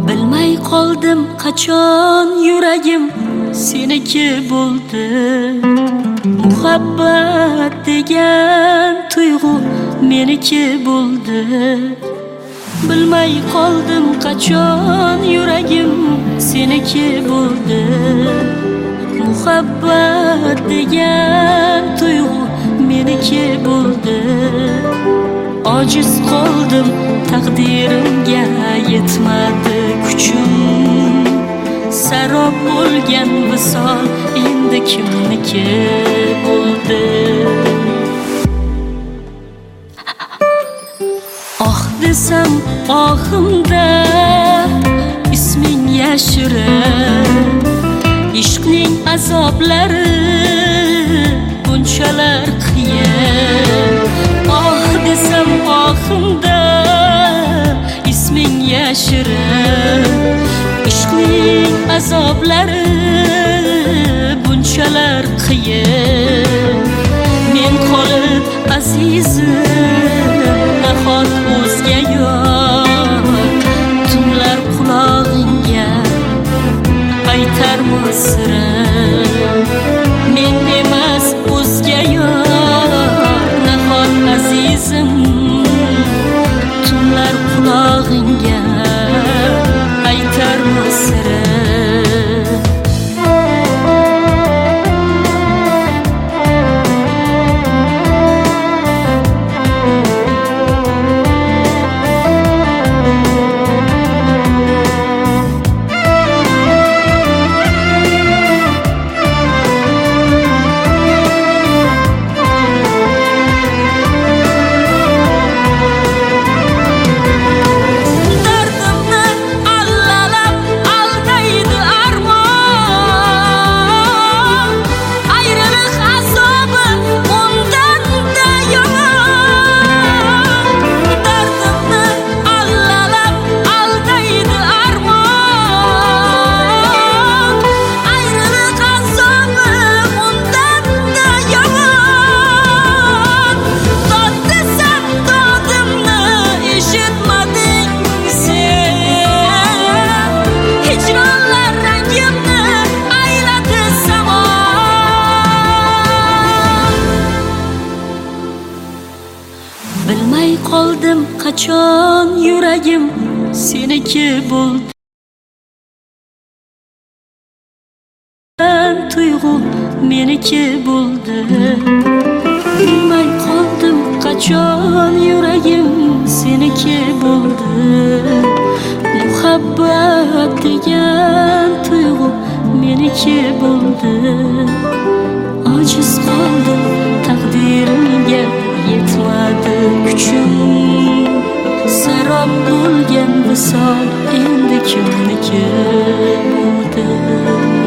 Bilmay qoldim qachon yuragim seniki bo'ldi. Muhabbat degan tuyg'u meniki bo'ldi. Bilmay qoldim qachon yuragim seniki bo'ldi. Muhabbat degan tuyg'u meniki bo'ldi. Ojiz qoldim, taqdirimga yetmadi kuchim. Sarob bo'lgan visol endi kimniki bo'ldi? Oh desam ohimda isming yashirin. Ishqning azoblari bunchalar qiyin. Oh desam ohimda isming yashirin. Ishqning azoblari bunchalar qiyin. Men qolib azizim nahot o'zga yo'q. Tunlar qulog'ingga aytarmi sirim? Men emas o'zga yo'q nahot azizim. Tunlar qulog'ingga aytarmi sirim? Bilmay qoldim qachon yuragim seniki bo'ldi. Tuyg'u meniki bo'ldi. Bilmay qoldim qachon yuragim seniki bo'ldi. Muhabbat degan tuyg'u meniki bo'ldi. Ojiz qoldim, taqdirimga yetmadi kuchim. Sarob bo'lgan visol endi kimniki bo'ldi?